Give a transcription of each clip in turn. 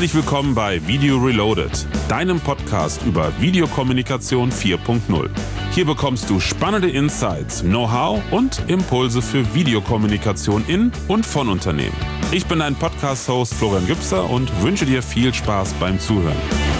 Herzlich willkommen bei Video Reloaded, deinem Podcast über Videokommunikation 4.0. Hier bekommst du spannende Insights, Know-how und Impulse für Videokommunikation in und von Unternehmen. Ich bin dein Podcast-Host Florian Gübser und wünsche dir viel Spaß beim Zuhören.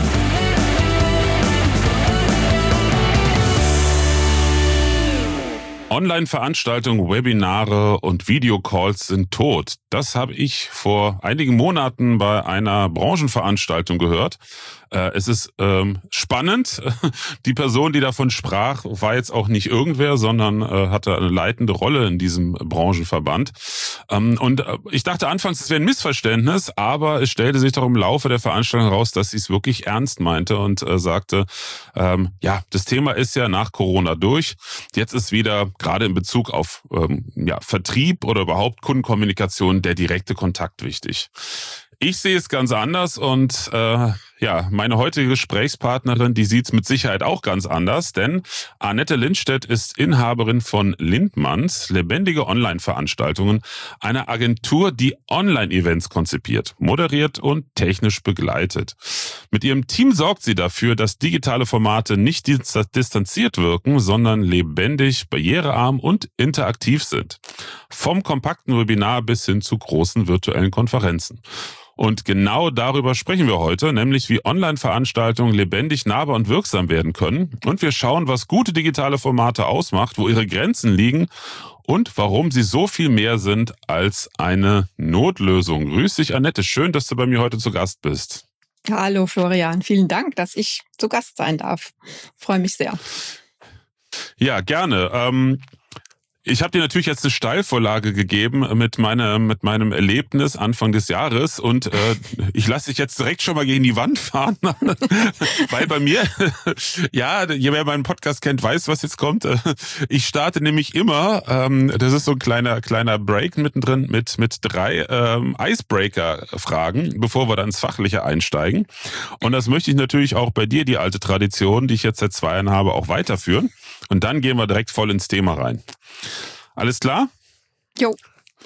Online-Veranstaltungen, Webinare und Videocalls sind tot. Das habe ich vor einigen Monaten bei einer Branchenveranstaltung gehört. Es ist spannend. Die Person, die davon sprach, war jetzt auch nicht irgendwer, sondern hatte eine leitende Rolle in diesem Branchenverband. Und ich dachte anfangs, es wäre ein Missverständnis, aber es stellte sich doch im Laufe der Veranstaltung heraus, dass sie es wirklich ernst meinte und sagte, das Thema ist ja nach Corona durch. Jetzt ist wieder gerade in Bezug auf Vertrieb oder überhaupt Kundenkommunikation der direkte Kontakt wichtig. Ich sehe es ganz anders und meine heutige Gesprächspartnerin, die sieht es mit Sicherheit auch ganz anders, denn Annette Lindstedt ist Inhaberin von Lindmanns, lebendige Online-Veranstaltungen, einer Agentur, die Online-Events konzipiert, moderiert und technisch begleitet. Mit ihrem Team sorgt sie dafür, dass digitale Formate nicht distanziert wirken, sondern lebendig, barrierearm und interaktiv sind. Vom kompakten Webinar bis hin zu großen virtuellen Konferenzen. Und genau darüber sprechen wir heute, nämlich wie Online-Veranstaltungen lebendig, nahbar und wirksam werden können. Und wir schauen, was gute digitale Formate ausmacht, wo ihre Grenzen liegen und warum sie so viel mehr sind als eine Notlösung. Grüß dich, Annette. Schön, dass du bei mir heute zu Gast bist. Hallo Florian, vielen Dank, dass ich zu Gast sein darf. Freue mich sehr. Ja, gerne. Ich habe dir natürlich jetzt eine Steilvorlage gegeben mit meinem Erlebnis Anfang des Jahres und ich lasse dich jetzt direkt schon mal gegen die Wand fahren, weil bei mir, wer meinen Podcast kennt, weiß, was jetzt kommt. Ich starte nämlich immer, das ist so ein kleiner Break mittendrin mit 3 Icebreaker-Fragen, bevor wir dann ins Fachliche einsteigen. Und das möchte ich natürlich auch bei dir, die alte Tradition, die ich jetzt seit 2 Jahren habe, auch weiterführen. Und dann gehen wir direkt voll ins Thema rein. Alles klar? Jo.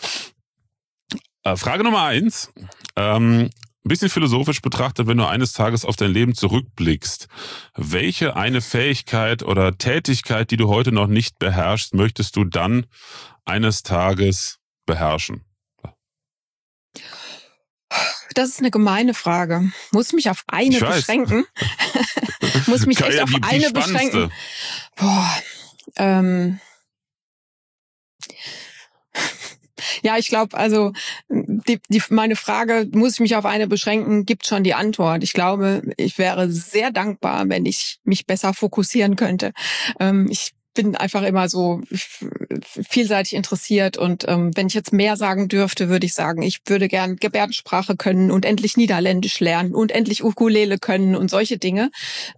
Frage Nummer 1. Ein bisschen philosophisch betrachtet, wenn du eines Tages auf dein Leben zurückblickst, welche eine Fähigkeit oder Tätigkeit, die du heute noch nicht beherrschst, möchtest du dann eines Tages beherrschen? Das ist eine gemeine Frage. Muss mich auf eine beschränken? Muss mich echt auf eine beschränken? Ja, ich glaube, also meine Frage, muss ich mich auf eine beschränken, gibt schon die Antwort. Ich glaube, ich wäre sehr dankbar, wenn ich mich besser fokussieren könnte. Ich bin einfach immer so vielseitig interessiert und wenn ich jetzt mehr sagen dürfte, würde ich sagen, ich würde gern Gebärdensprache können und endlich Niederländisch lernen und endlich Ukulele können und solche Dinge,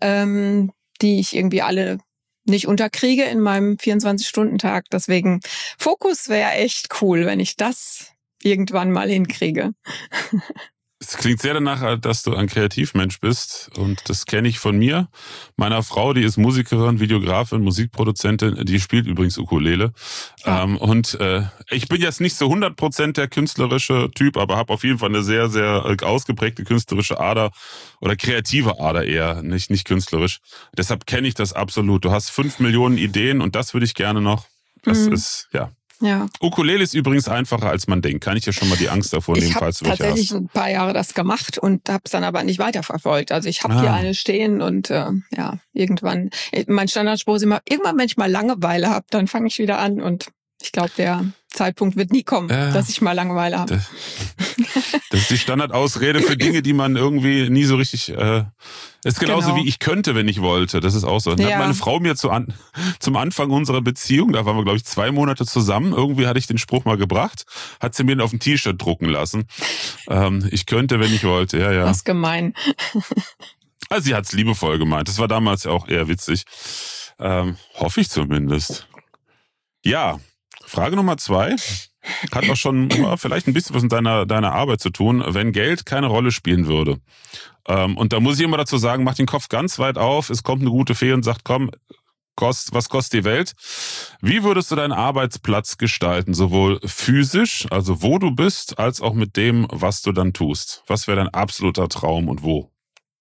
die ich irgendwie alle nicht unterkriege in meinem 24-Stunden-Tag. Deswegen Fokus wäre echt cool, wenn ich das irgendwann mal hinkriege. Es klingt sehr danach, dass du ein Kreativmensch bist und das kenne ich von mir. Meiner Frau, die ist Musikerin, Videografin, Musikproduzentin, die spielt übrigens Ukulele. Ja. Ich bin jetzt nicht so 100% der künstlerische Typ, aber habe auf jeden Fall eine sehr, sehr ausgeprägte künstlerische Ader oder kreative Ader eher, nicht künstlerisch. Deshalb kenne ich das absolut. Du hast 5 Millionen Ideen und das würde ich gerne noch. Das ist, ja. Ukulele ist übrigens einfacher, als man denkt. Kann ich dir schon mal die Angst davor nehmen, falls du welche hast? Ich habe tatsächlich ein paar Jahre das gemacht und habe es dann aber nicht weiterverfolgt. Also ich habe hier eine stehen und irgendwann, mein Standardspruch ist immer, irgendwann, wenn ich mal Langeweile habe, dann fange ich wieder an und ich glaube, der Zeitpunkt wird nie kommen, dass ich mal Langeweile habe. Das ist die Standardausrede für Dinge, die man irgendwie nie so richtig... ist genauso wie ich könnte, wenn ich wollte. Das ist auch so. Dann hat meine Frau mir zum Anfang unserer Beziehung, da waren wir, glaube ich, 2 Monate zusammen, irgendwie hatte ich den Spruch mal gebracht, hat sie mir auf ein T-Shirt drucken lassen. Ich könnte, wenn ich wollte. Ja. Das ist gemein. Also sie hat es liebevoll gemeint. Das war damals auch eher witzig. Hoffe ich zumindest. Ja, Frage Nummer 2 hat auch schon vielleicht ein bisschen was mit deiner Arbeit zu tun, wenn Geld keine Rolle spielen würde. Und da muss ich immer dazu sagen, mach den Kopf ganz weit auf, es kommt eine gute Fee und sagt, komm, was kostet die Welt? Wie würdest du deinen Arbeitsplatz gestalten? Sowohl physisch, also wo du bist, als auch mit dem, was du dann tust. Was wäre dein absoluter Traum und wo?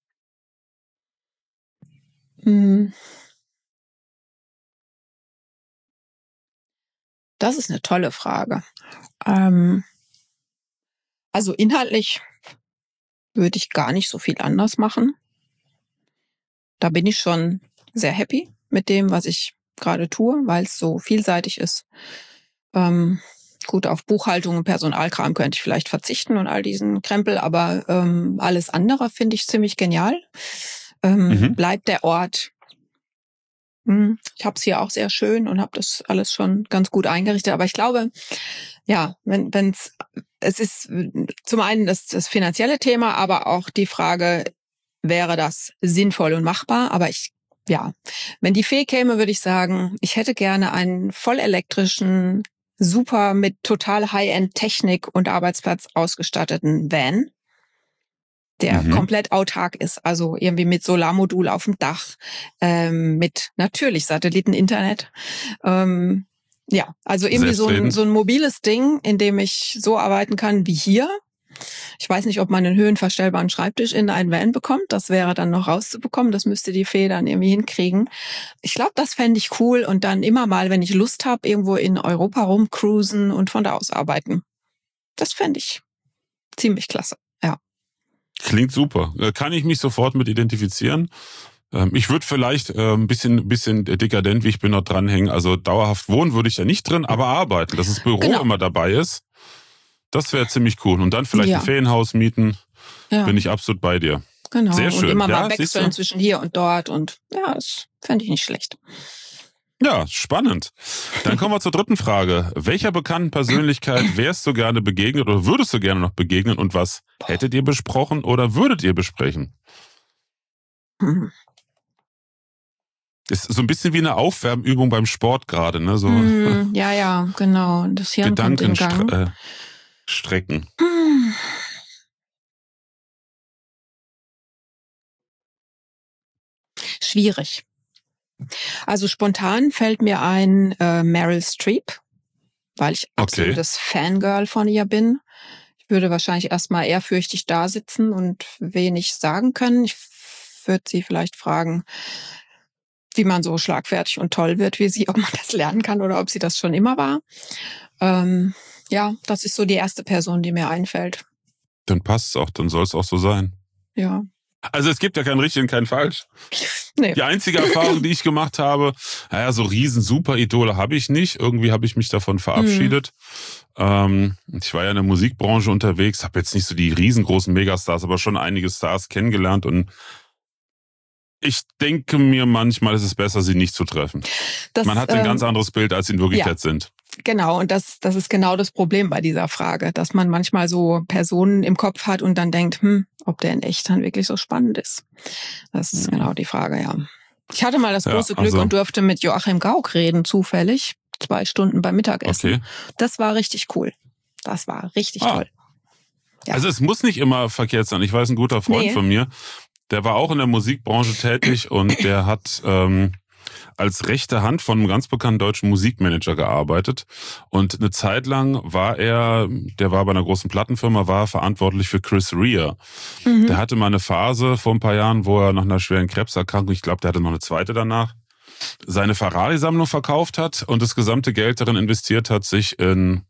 Das ist eine tolle Frage. Also inhaltlich würde ich gar nicht so viel anders machen. Da bin ich schon sehr happy mit dem, was ich gerade tue, weil es so vielseitig ist. Gut, auf Buchhaltung und Personalkram könnte ich vielleicht verzichten und all diesen Krempel, aber alles andere finde ich ziemlich genial. Bleibt der Ort. Ich habe es hier auch sehr schön und habe das alles schon ganz gut eingerichtet. Aber ich glaube, ja, es ist zum einen das finanzielle Thema, aber auch die Frage, wäre das sinnvoll und machbar? Aber wenn die Fee käme, würde ich sagen, ich hätte gerne einen vollelektrischen, super mit total High-End-Technik und Arbeitsplatz ausgestatteten Van, der komplett autark ist, also irgendwie mit Solarmodul auf dem Dach, mit natürlich Satelliteninternet. Also irgendwie so ein mobiles Ding, in dem ich so arbeiten kann wie hier. Ich weiß nicht, ob man einen höhenverstellbaren Schreibtisch in einen Van bekommt. Das wäre dann noch rauszubekommen. Das müsste die Fee dann irgendwie hinkriegen. Ich glaube, das fände ich cool. Und dann immer mal, wenn ich Lust habe, irgendwo in Europa rumcruisen und von da aus arbeiten. Das fände ich ziemlich klasse, ja. Klingt super. Kann ich mich sofort mit identifizieren. Ich würde vielleicht ein bisschen dekadent, wie ich bin, noch dranhängen. Also dauerhaft wohnen würde ich ja nicht drin, aber arbeiten, dass das Büro immer dabei ist. Das wäre ziemlich cool. Und dann vielleicht ein Ferienhaus mieten. Ja. Bin ich absolut bei dir. Genau. Sehr schön. Und immer mal wechseln zwischen hier und dort. Und ja, das fände ich nicht schlecht. Ja, spannend. Dann kommen wir zur dritten Frage. Welcher bekannten Persönlichkeit wärst du gerne begegnet oder würdest du gerne noch begegnen und was hättet ihr besprochen oder würdet ihr besprechen? Ist so ein bisschen wie eine Aufwärmübung beim Sport gerade, ne? So ja, genau. Das Hirn kommt in Gang. Strecken. Schwierig. Also spontan fällt mir ein Meryl Streep, weil ich absolutes Fangirl von ihr bin. Ich würde wahrscheinlich erstmal ehrfürchtig da sitzen und wenig sagen können. Ich würde sie vielleicht fragen, wie man so schlagfertig und toll wird wie sie, ob man das lernen kann oder ob sie das schon immer war. Das ist so die erste Person, die mir einfällt. Dann passt es auch, dann soll es auch so sein. Ja. Also es gibt ja kein richtig und kein falsch. Nee. Die einzige Erfahrung, die ich gemacht habe, so riesen Super-Idole habe ich nicht. Irgendwie habe ich mich davon verabschiedet. Ich war ja in der Musikbranche unterwegs, habe jetzt nicht so die riesengroßen Megastars, aber schon einige Stars kennengelernt und ich denke mir manchmal, ist es besser, sie nicht zu treffen. Man hat ein ganz anderes Bild, als sie in Wirklichkeit sind. Genau, und das ist genau das Problem bei dieser Frage, dass man manchmal so Personen im Kopf hat und dann denkt, ob der in echt dann wirklich so spannend ist. Das ist genau die Frage, ja. Ich hatte mal das große Glück und durfte mit Joachim Gauck reden, zufällig, 2 Stunden beim Mittagessen. Okay. Das war richtig cool. Das war richtig toll. Ja. Also es muss nicht immer verkehrt sein. Ich weiß, ein guter Freund von mir, der war auch in der Musikbranche tätig und der hat als rechte Hand von einem ganz bekannten deutschen Musikmanager gearbeitet. Und eine Zeit lang der war bei einer großen Plattenfirma, war verantwortlich für Chris Rea. Der hatte mal eine Phase vor ein paar Jahren, wo er nach einer schweren Krebserkrankung, ich glaube, der hatte noch eine zweite danach, seine Ferrari-Sammlung verkauft hat und das gesamte Geld darin investiert hat, sich in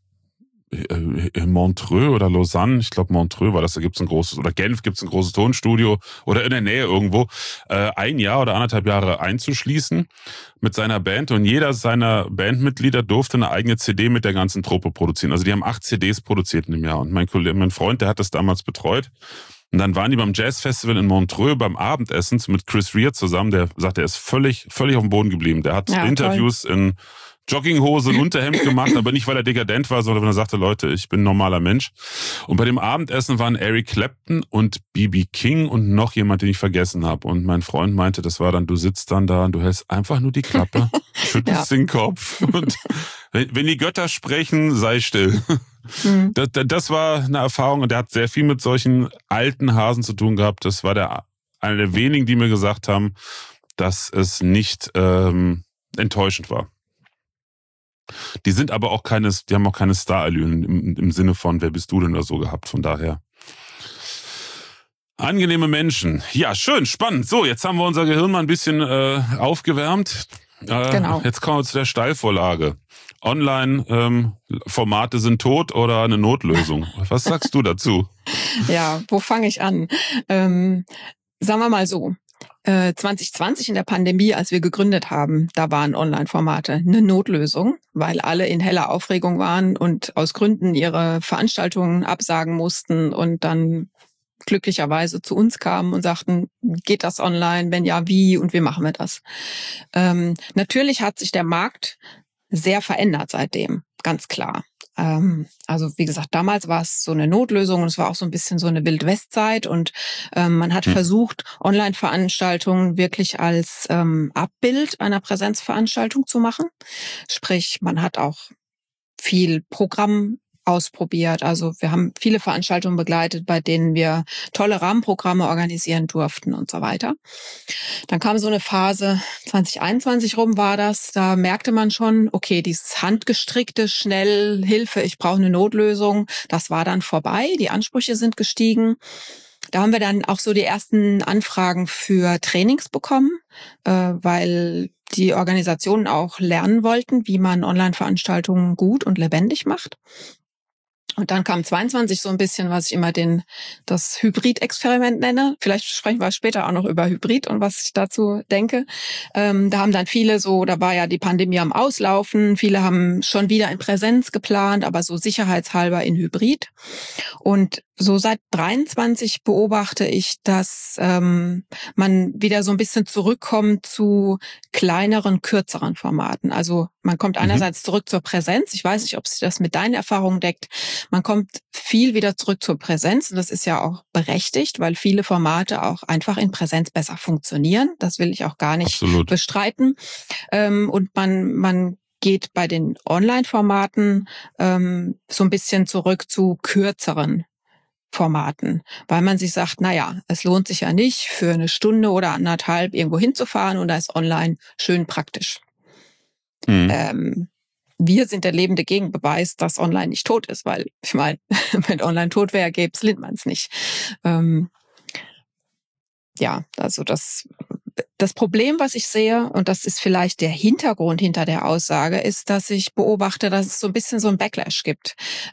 Montreux oder Lausanne, ich glaube Montreux war das, da gibt's ein großes, oder Genf gibt's ein großes Tonstudio oder in der Nähe irgendwo, 1 Jahr oder 1,5 Jahre einzuschließen mit seiner Band und jeder seiner Bandmitglieder durfte eine eigene CD mit der ganzen Truppe produzieren. Also die haben 8 CDs produziert in dem Jahr und mein Freund, der hat das damals betreut. Und dann waren die beim Jazzfestival in Montreux beim Abendessen mit Chris Rea zusammen, der sagt, er ist völlig auf dem Boden geblieben. Der hat Interviews in Jogginghose und Unterhemd gemacht, aber nicht, weil er dekadent war, sondern weil er sagte, Leute, ich bin ein normaler Mensch. Und bei dem Abendessen waren Eric Clapton und B.B. King und noch jemand, den ich vergessen habe. Und mein Freund meinte, das war dann, du sitzt dann da und du hältst einfach nur die Klappe, schüttelst den Kopf und wenn die Götter sprechen, sei still. Das war eine Erfahrung und der hat sehr viel mit solchen alten Hasen zu tun gehabt. Das war einer der wenigen, die mir gesagt haben, dass es nicht enttäuschend war. Die sind aber auch die haben auch keine Star-Allüren im Sinne von, wer bist du denn oder so gehabt, von daher. Angenehme Menschen. Ja, schön, spannend. So, jetzt haben wir unser Gehirn mal ein bisschen aufgewärmt. Genau. Jetzt kommen wir zu der Steilvorlage. Online-Formate sind tot oder eine Notlösung? Was sagst du dazu? Ja, wo fange ich an? Sagen wir mal so. 2020 in der Pandemie, als wir gegründet haben, da waren Online-Formate eine Notlösung, weil alle in heller Aufregung waren und aus Gründen ihre Veranstaltungen absagen mussten und dann glücklicherweise zu uns kamen und sagten, geht das online? Wenn ja, wie und wie machen wir das? Natürlich hat sich der Markt sehr verändert seitdem, ganz klar. Also wie gesagt, damals war es so eine Notlösung und es war auch so ein bisschen so eine Wild-West-Zeit und man hat versucht, Online-Veranstaltungen wirklich als Abbild einer Präsenzveranstaltung zu machen. Sprich, man hat auch viel Programm ausprobiert. Also wir haben viele Veranstaltungen begleitet, bei denen wir tolle Rahmenprogramme organisieren durften und so weiter. Dann kam so eine Phase, 2021 rum war das, da merkte man schon, okay, dieses handgestrickte, schnell, Hilfe, ich brauche eine Notlösung, das war dann vorbei, die Ansprüche sind gestiegen. Da haben wir dann auch so die ersten Anfragen für Trainings bekommen, weil die Organisationen auch lernen wollten, wie man Online-Veranstaltungen gut und lebendig macht. Und dann kam 22 so ein bisschen, was ich immer das Hybrid-Experiment nenne. Vielleicht sprechen wir später auch noch über Hybrid und was ich dazu denke. Da haben dann viele da war ja die Pandemie am Auslaufen. Viele haben schon wieder in Präsenz geplant, aber so sicherheitshalber in Hybrid. Und so seit 23 beobachte ich, dass man wieder so ein bisschen zurückkommt zu kleineren, kürzeren Formaten. Also man kommt einerseits zurück zur Präsenz. Ich weiß nicht, ob sich das mit deinen Erfahrungen deckt. Man kommt viel wieder zurück zur Präsenz und das ist ja auch berechtigt, weil viele Formate auch einfach in Präsenz besser funktionieren. Das will ich auch gar nicht bestreiten. Und man geht bei den Online-Formaten so ein bisschen zurück zu kürzeren Formaten, weil man sich sagt, es lohnt sich ja nicht, für eine Stunde oder anderthalb irgendwo hinzufahren und da ist online schön praktisch. Wir sind der lebende Gegenbeweis, dass online nicht tot ist, weil ich meine, wenn online tot wäre, gäbe es Lindmanns nicht. Also das Problem, was ich sehe, und das ist vielleicht der Hintergrund hinter der Aussage, ist, dass ich beobachte, dass es so ein bisschen so ein Backlash gibt.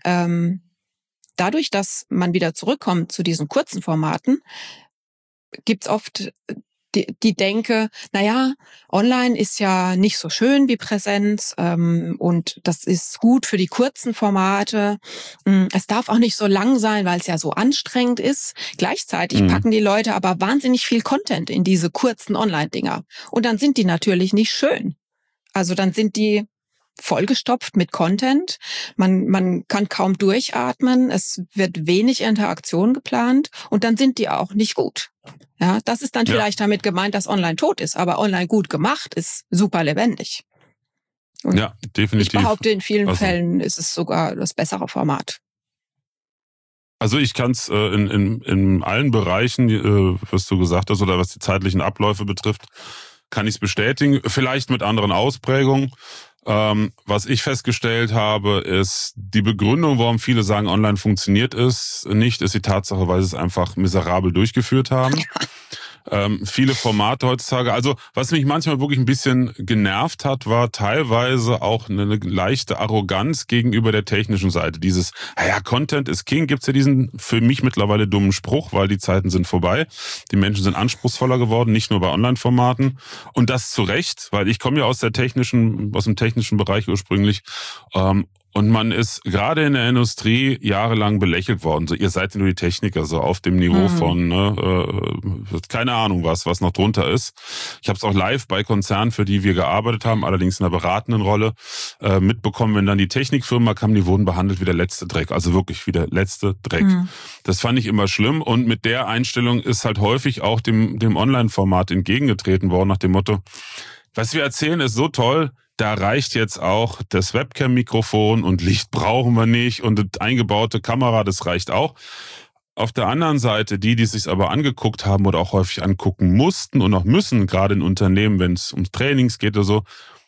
Dadurch, dass man wieder zurückkommt zu diesen kurzen Formaten, gibt's oft die Denke, online ist ja nicht so schön wie Präsenz und das ist gut für die kurzen Formate. Es darf auch nicht so lang sein, weil es ja so anstrengend ist. Gleichzeitig packen die Leute aber wahnsinnig viel Content in diese kurzen Online-Dinger. Und dann sind die natürlich nicht schön. Also dann sind die vollgestopft mit Content. Man kann kaum durchatmen. Es wird wenig Interaktion geplant und dann sind die auch nicht gut. Ja, das ist dann vielleicht damit gemeint, dass online tot ist, aber online gut gemacht ist super lebendig. Und ja, definitiv. Ich behaupte, in vielen Fällen ist es sogar das bessere Format. Also ich kann es in allen Bereichen, was du gesagt hast, oder was die zeitlichen Abläufe betrifft, kann ich es bestätigen. Vielleicht mit anderen Ausprägungen. Was ich festgestellt habe, ist die Begründung, warum viele sagen, online funktioniert es nicht, ist die Tatsache, weil sie es einfach miserabel durchgeführt haben. Viele Formate heutzutage. Also was mich manchmal wirklich ein bisschen genervt hat, war teilweise auch eine leichte Arroganz gegenüber der technischen Seite. Dieses, Content ist King, gibt's ja diesen für mich mittlerweile dummen Spruch, weil die Zeiten sind vorbei. Die Menschen sind anspruchsvoller geworden, nicht nur bei Online-Formaten. Und das zu Recht, weil ich komme ja aus dem technischen Bereich ursprünglich. Und man ist gerade in der Industrie jahrelang belächelt worden. So, ihr seid nur die Techniker, so auf dem Niveau von, keine Ahnung was noch drunter ist. Ich habe es auch live bei Konzernen, für die wir gearbeitet haben, allerdings in einer beratenden Rolle, mitbekommen, wenn dann die Technikfirma kam, die wurden behandelt wie der letzte Dreck. Also wirklich wie der letzte Dreck. Das fand ich immer schlimm. Und mit der Einstellung ist halt häufig auch dem Online-Format entgegengetreten worden, nach dem Motto, was wir erzählen ist so toll, da reicht jetzt auch das Webcam-Mikrofon und Licht brauchen wir nicht und die eingebaute Kamera, das reicht auch. Auf der anderen Seite, die es sich aber angeguckt haben oder auch häufig angucken mussten und auch müssen, gerade in Unternehmen, wenn es um Trainings geht oder so,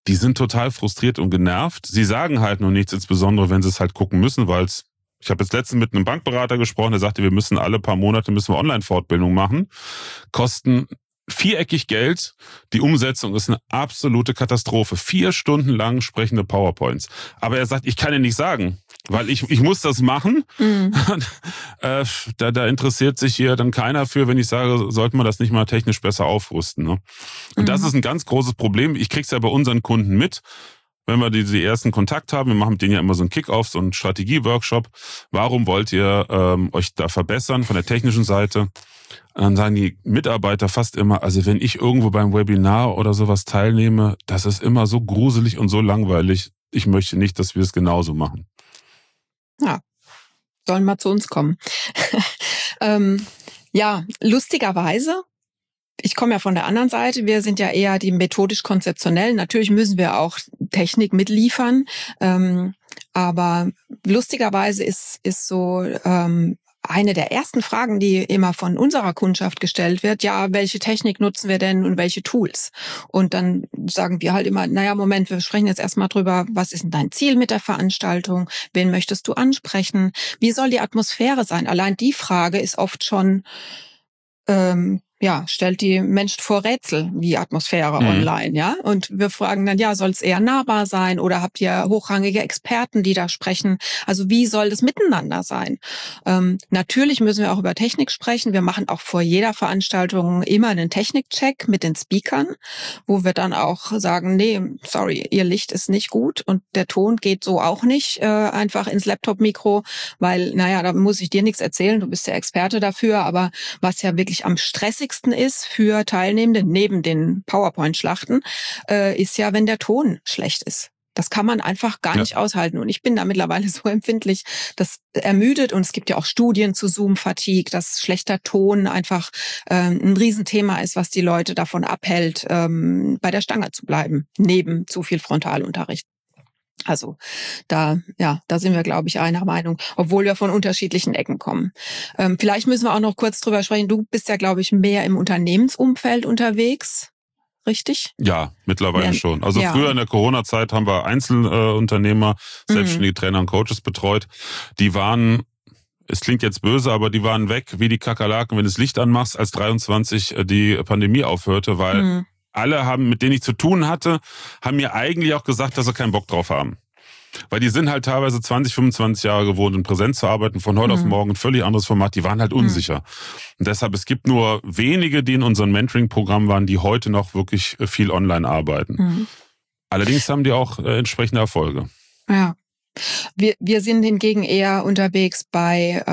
die sind total frustriert und genervt. Sie sagen halt nur nichts, insbesondere wenn sie es halt gucken müssen, ich habe jetzt letztens mit einem Bankberater gesprochen, der sagte, wir müssen alle paar Monate Online-Fortbildung machen, kosten viereckig Geld. Die Umsetzung ist eine absolute Katastrophe. 4 Stunden lang sprechende PowerPoints. Aber er sagt, ich kann ja nicht sagen, weil ich muss das machen. Mhm. Da interessiert sich hier dann keiner für, wenn ich sage, sollte man das nicht mal technisch besser aufrüsten. Ne? Und das ist ein ganz großes Problem. Ich krieg's ja bei unseren Kunden mit. Wenn wir die ersten Kontakt haben, wir machen mit denen ja immer so einen Kick-Off, so einen Strategie-Workshop. Warum wollt ihr euch da verbessern von der technischen Seite? Und dann sagen die Mitarbeiter fast immer, also wenn ich irgendwo beim Webinar oder sowas teilnehme, das ist immer so gruselig und so langweilig. Ich möchte nicht, dass wir es genauso machen. Ja, sollen mal zu uns kommen. Ja, lustigerweise, ich komme ja von der anderen Seite, wir sind ja eher die methodisch-konzeptionellen. Natürlich müssen wir auch Technik mitliefern, aber lustigerweise ist so eine der ersten Fragen, die immer von unserer Kundschaft gestellt wird, ja, welche Technik nutzen wir denn und welche Tools? Und dann sagen wir halt immer, naja, Moment, wir sprechen jetzt erstmal drüber, was ist denn dein Ziel mit der Veranstaltung? Wen möchtest du ansprechen? Wie soll die Atmosphäre sein? Allein die Frage ist oft schon stellt die Menschen vor Rätsel wie Atmosphäre online, ja. Und wir fragen dann, ja, soll es eher nahbar sein oder habt ihr hochrangige Experten, die da sprechen? Also wie soll das miteinander sein? Natürlich müssen wir auch über Technik sprechen. Wir machen auch vor jeder Veranstaltung immer einen Technikcheck mit den Speakern, wo wir dann auch sagen, nee, sorry, ihr Licht ist nicht gut und der Ton geht so auch nicht einfach ins Laptop-Mikro, weil, naja, da muss ich dir nichts erzählen, du bist der Experte dafür, aber was ja wirklich am stressigsten ist für Teilnehmende, neben den PowerPoint-Schlachten, ist ja, wenn der Ton schlecht ist. Das kann man einfach gar nicht aushalten. Und ich bin da mittlerweile so empfindlich, das ermüdet. Und es gibt ja auch Studien zu Zoom-Fatigue, dass schlechter Ton einfach ein Riesenthema ist, was die Leute davon abhält, bei der Stange zu bleiben, neben zu viel Frontalunterricht. Also da sind wir, glaube ich, einer Meinung, obwohl wir von unterschiedlichen Ecken kommen. Vielleicht müssen wir auch noch kurz drüber sprechen. Du bist ja, glaube ich, mehr im Unternehmensumfeld unterwegs, richtig? Ja, mittlerweile schon. Also früher in der Corona-Zeit haben wir Einzelunternehmer, selbstständige Trainer und Coaches betreut. Die waren, es klingt jetzt böse, aber die waren weg wie die Kakerlaken, wenn du das Licht anmachst, als 23 die Pandemie aufhörte, weil alle mit denen ich zu tun hatte, haben mir eigentlich auch gesagt, dass sie keinen Bock drauf haben. Weil die sind halt teilweise 20, 25 Jahre gewohnt, in Präsenz zu arbeiten, von heute auf morgen ein völlig anderes Format. Die waren halt unsicher. Und deshalb, es gibt nur wenige, die in unserem Mentoring-Programm waren, die heute noch wirklich viel online arbeiten. Allerdings haben die auch entsprechende Erfolge. Ja. Wir sind hingegen eher unterwegs bei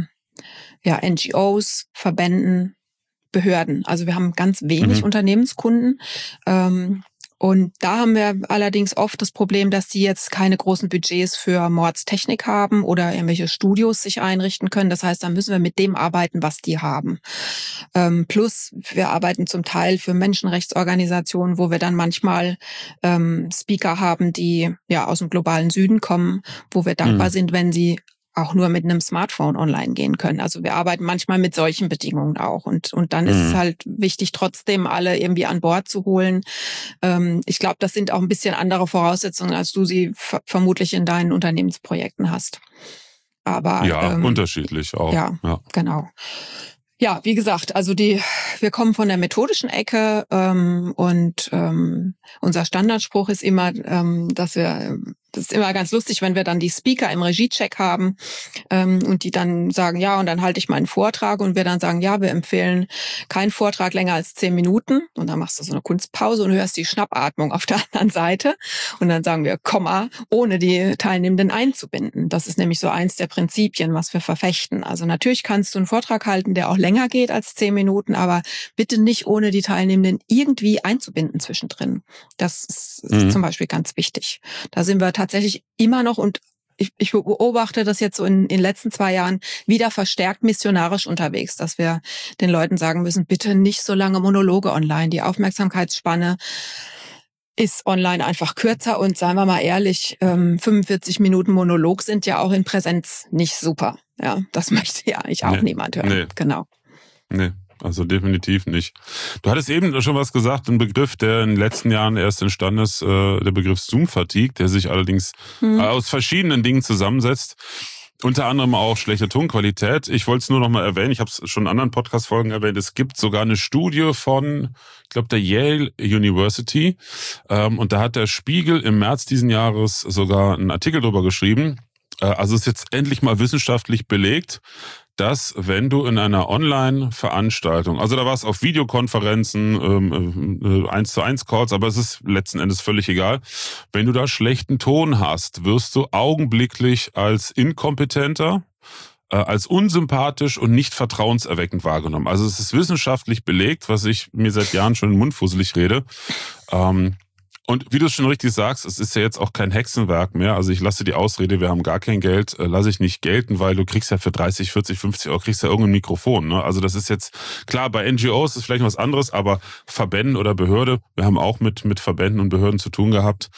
NGOs, Verbänden, Behörden. Also wir haben ganz wenig Unternehmenskunden. Und da haben wir allerdings oft das Problem, dass die jetzt keine großen Budgets für Mordstechnik haben oder irgendwelche Studios sich einrichten können. Das heißt, da müssen wir mit dem arbeiten, was die haben. Plus, wir arbeiten zum Teil für Menschenrechtsorganisationen, wo wir dann manchmal Speaker haben, die ja aus dem globalen Süden kommen, wo wir dankbar sind, wenn sie auch nur mit einem Smartphone online gehen können. Also wir arbeiten manchmal mit solchen Bedingungen auch. Und dann ist es halt wichtig, trotzdem alle irgendwie an Bord zu holen. Ich glaube, das sind auch ein bisschen andere Voraussetzungen, als du sie vermutlich in deinen Unternehmensprojekten hast. Aber unterschiedlich auch. Ja, genau. Ja, wie gesagt, also wir kommen von der methodischen Ecke und unser Standardspruch ist immer, das ist immer ganz lustig, wenn wir dann die Speaker im Regiecheck haben und die dann sagen, ja, und dann halte ich meinen Vortrag und wir dann sagen, ja, wir empfehlen keinen Vortrag länger als 10 Minuten und dann machst du so eine Kunstpause und hörst die Schnappatmung auf der anderen Seite und dann sagen wir, Komma, ohne die Teilnehmenden einzubinden. Das ist nämlich so eins der Prinzipien, was wir verfechten. Also natürlich kannst du einen Vortrag halten, der auch länger geht als 10 Minuten, aber bitte nicht ohne die Teilnehmenden irgendwie einzubinden zwischendrin. Das ist zum Beispiel ganz wichtig. Da sind wir tatsächlich immer noch und ich beobachte das jetzt so in den letzten 2 Jahren wieder verstärkt missionarisch unterwegs, dass wir den Leuten sagen müssen, bitte nicht so lange Monologe online. Die Aufmerksamkeitsspanne ist online einfach kürzer und seien wir mal ehrlich, 45 Minuten Monolog sind ja auch in Präsenz nicht super. Ja, das möchte ja eigentlich auch niemand hören. Nee. Genau. Nee. Also definitiv nicht. Du hattest eben schon was gesagt, ein Begriff, der in den letzten Jahren erst entstanden ist, der Begriff Zoom-Fatigue, der sich allerdings aus verschiedenen Dingen zusammensetzt. Unter anderem auch schlechte Tonqualität. Ich wollte es nur noch mal erwähnen, ich habe es schon in anderen Podcast-Folgen erwähnt, es gibt sogar eine Studie von, ich glaube, der Yale University. Und da hat der Spiegel im März diesen Jahres sogar einen Artikel drüber geschrieben. Also ist jetzt endlich mal wissenschaftlich belegt, dass wenn du in einer Online-Veranstaltung, also da war es auf Videokonferenzen, 1:1 Calls, aber es ist letzten Endes völlig egal, wenn du da schlechten Ton hast, wirst du augenblicklich als inkompetenter, als unsympathisch und nicht vertrauenserweckend wahrgenommen. Also es ist wissenschaftlich belegt, was ich mir seit Jahren schon in den Mund fusselig rede. Und wie du schon richtig sagst, es ist ja jetzt auch kein Hexenwerk mehr. Also ich lasse die Ausrede, wir haben gar kein Geld, lasse ich nicht gelten, weil du kriegst ja für 30, 40, 50 Euro kriegst ja irgendein Mikrofon. Ne? Also das ist jetzt, klar, bei NGOs ist vielleicht was anderes, aber Verbänden oder Behörde, wir haben auch mit Verbänden und Behörden zu tun gehabt.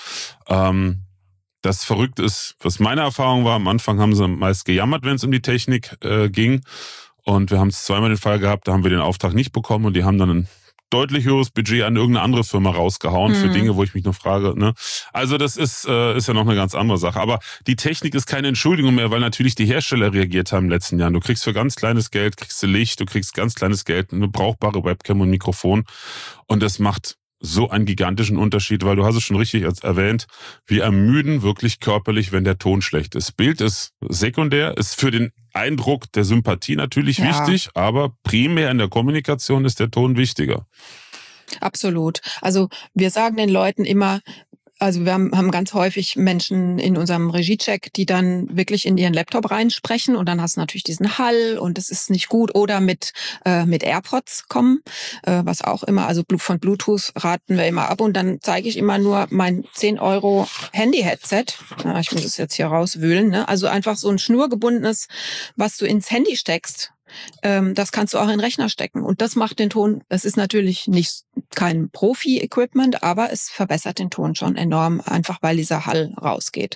Das Verrückte ist, was meine Erfahrung war, am Anfang haben sie meist gejammert, wenn es um die Technik ging. Und wir haben es zweimal den Fall gehabt, da haben wir den Auftrag nicht bekommen und die haben dann ein deutlich höheres Budget an irgendeine andere Firma rausgehauen für Dinge, wo ich mich noch frage. Ne? Also das ist ja noch eine ganz andere Sache. Aber die Technik ist keine Entschuldigung mehr, weil natürlich die Hersteller reagiert haben in den letzten Jahren. Du kriegst für ganz kleines Geld, kriegst du Licht, du kriegst ganz kleines Geld, eine brauchbare Webcam und Mikrofon. Und das macht so einen gigantischen Unterschied, weil du hast es schon richtig erwähnt, wir ermüden wirklich körperlich, wenn der Ton schlecht ist. Bild ist sekundär, ist für den Eindruck der Sympathie natürlich wichtig, aber primär in der Kommunikation ist der Ton wichtiger. Absolut. Also wir sagen den Leuten immer, also wir haben ganz häufig Menschen in unserem Regiecheck, die dann wirklich in ihren Laptop reinsprechen und dann hast du natürlich diesen Hall und das ist nicht gut oder mit AirPods kommen, was auch immer, also von Bluetooth raten wir immer ab und dann zeige ich immer nur mein 10 Euro Handy-Headset. Ja, ich muss es jetzt hier rauswühlen, ne? Also einfach so ein schnurgebundenes, was du ins Handy steckst. Das kannst du auch in den Rechner stecken. Und das macht den Ton, es ist natürlich kein Profi-Equipment, aber es verbessert den Ton schon enorm, einfach weil dieser Hall rausgeht.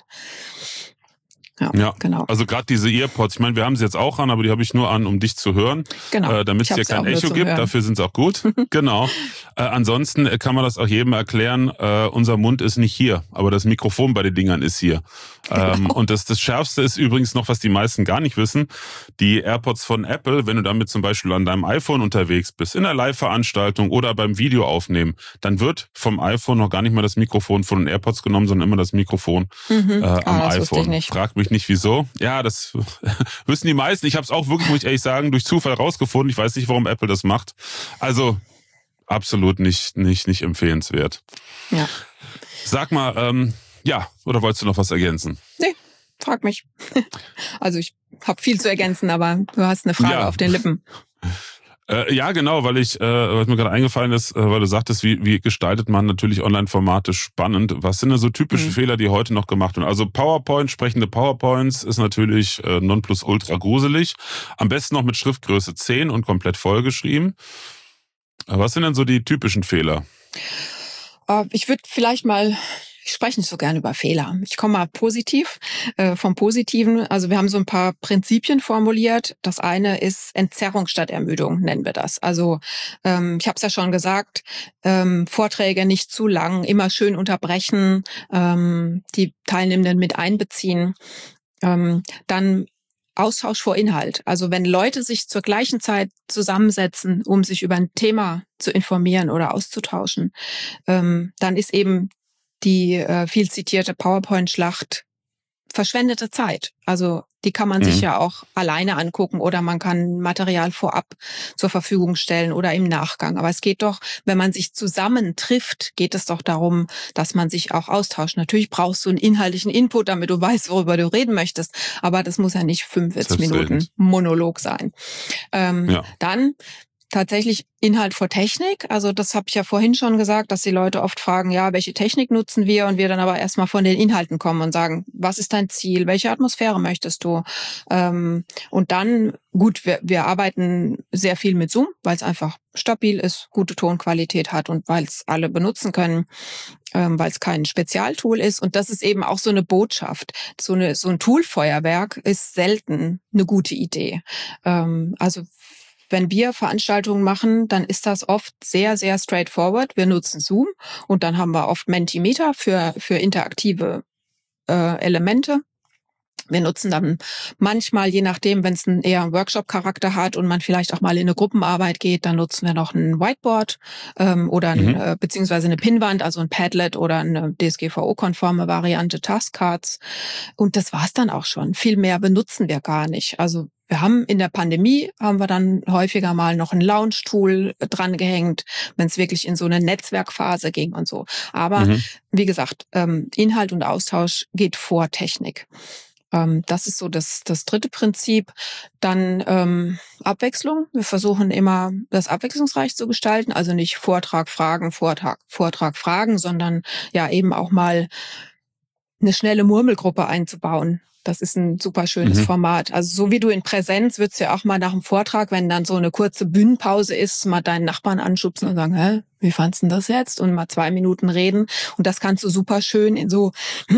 Ja, genau. Also gerade diese Earpods, ich meine, wir haben sie jetzt auch an, aber die habe ich nur an, um dich zu hören, damit es dir kein Echo gibt. Dafür sind sie auch gut. Genau. Ansonsten kann man das auch jedem erklären, unser Mund ist nicht hier, aber das Mikrofon bei den Dingern ist hier. Genau. Und das Schärfste ist übrigens noch, was die meisten gar nicht wissen, die AirPods von Apple, wenn du damit zum Beispiel an deinem iPhone unterwegs bist, in einer Live-Veranstaltung oder beim Video aufnehmen, dann wird vom iPhone noch gar nicht mal das Mikrofon von den AirPods genommen, sondern immer das Mikrofon am iPhone. Frag mich nicht, wieso. Ja, das wissen die meisten. Ich habe es auch wirklich, muss ich ehrlich sagen, durch Zufall rausgefunden. Ich weiß nicht, warum Apple das macht. Also absolut nicht empfehlenswert. Ja. Sag mal, oder wolltest du noch was ergänzen? Nee, frag mich. Also ich habe viel zu ergänzen, aber du hast eine Frage auf den Lippen. Ja, genau, weil was mir gerade eingefallen ist, weil du sagtest, wie gestaltet man natürlich Online-Formate spannend. Was sind denn so typische Fehler, die heute noch gemacht werden? Also sprechende PowerPoints ist natürlich nonplusultra gruselig. Am besten noch mit Schriftgröße 10 und komplett vollgeschrieben. Was sind denn so die typischen Fehler? Ich würde vielleicht mal... Ich spreche nicht so gerne über Fehler. Ich komme mal positiv, vom Positiven. Also wir haben so ein paar Prinzipien formuliert. Das eine ist Entzerrung statt Ermüdung, nennen wir das. Also ich habe es ja schon gesagt, Vorträge nicht zu lang, immer schön unterbrechen, die Teilnehmenden mit einbeziehen. Dann Austausch vor Inhalt. Also wenn Leute sich zur gleichen Zeit zusammensetzen, um sich über ein Thema zu informieren oder auszutauschen, dann ist eben die viel zitierte PowerPoint-Schlacht verschwendete Zeit. Also die kann man sich ja auch alleine angucken oder man kann Material vorab zur Verfügung stellen oder im Nachgang. Aber es geht doch, wenn man sich zusammen trifft, geht es doch darum, dass man sich auch austauscht. Natürlich brauchst du einen inhaltlichen Input, damit du weißt, worüber du reden möchtest. Aber das muss ja nicht 45 Minuten Monolog sein. Dann tatsächlich Inhalt vor Technik. Also das habe ich ja vorhin schon gesagt, dass die Leute oft fragen, ja, welche Technik nutzen wir? Und wir dann aber erstmal von den Inhalten kommen und sagen, was ist dein Ziel? Welche Atmosphäre möchtest du? Und dann, gut, wir arbeiten sehr viel mit Zoom, weil es einfach stabil ist, gute Tonqualität hat und weil es alle benutzen können, weil es kein Spezialtool ist. Und das ist eben auch so eine Botschaft. So ein Toolfeuerwerk ist selten eine gute Idee. Also wenn wir Veranstaltungen machen, dann ist das oft sehr, sehr straightforward. Wir nutzen Zoom und dann haben wir oft Mentimeter für interaktive Elemente. Wir nutzen dann manchmal, je nachdem, wenn es eher einen Workshop-Charakter hat und man vielleicht auch mal in eine Gruppenarbeit geht, dann nutzen wir noch ein Whiteboard oder beziehungsweise eine Pinnwand, also ein Padlet oder eine DSGVO-konforme Variante, Taskcards. Und das war's dann auch schon. Viel mehr benutzen wir gar nicht. Also wir haben in der Pandemie, haben wir dann häufiger mal noch ein Launch-Tool dran gehängt, wenn es wirklich in so eine Netzwerkphase ging und so. Aber wie gesagt, Inhalt und Austausch geht vor Technik. Das ist so das dritte Prinzip. Dann Abwechslung. Wir versuchen immer, das abwechslungsreich zu gestalten. Also nicht Vortrag, Fragen, Vortrag, Fragen, sondern ja eben auch mal eine schnelle Murmelgruppe einzubauen. Das ist ein super schönes Format. Also so wie du in Präsenz würdest du ja auch mal nach dem Vortrag, wenn dann so eine kurze Bühnenpause ist, mal deinen Nachbarn anschubsen und sagen, hä, wie fandst du das jetzt? Und mal 2 Minuten reden. Und das kannst du super schön in so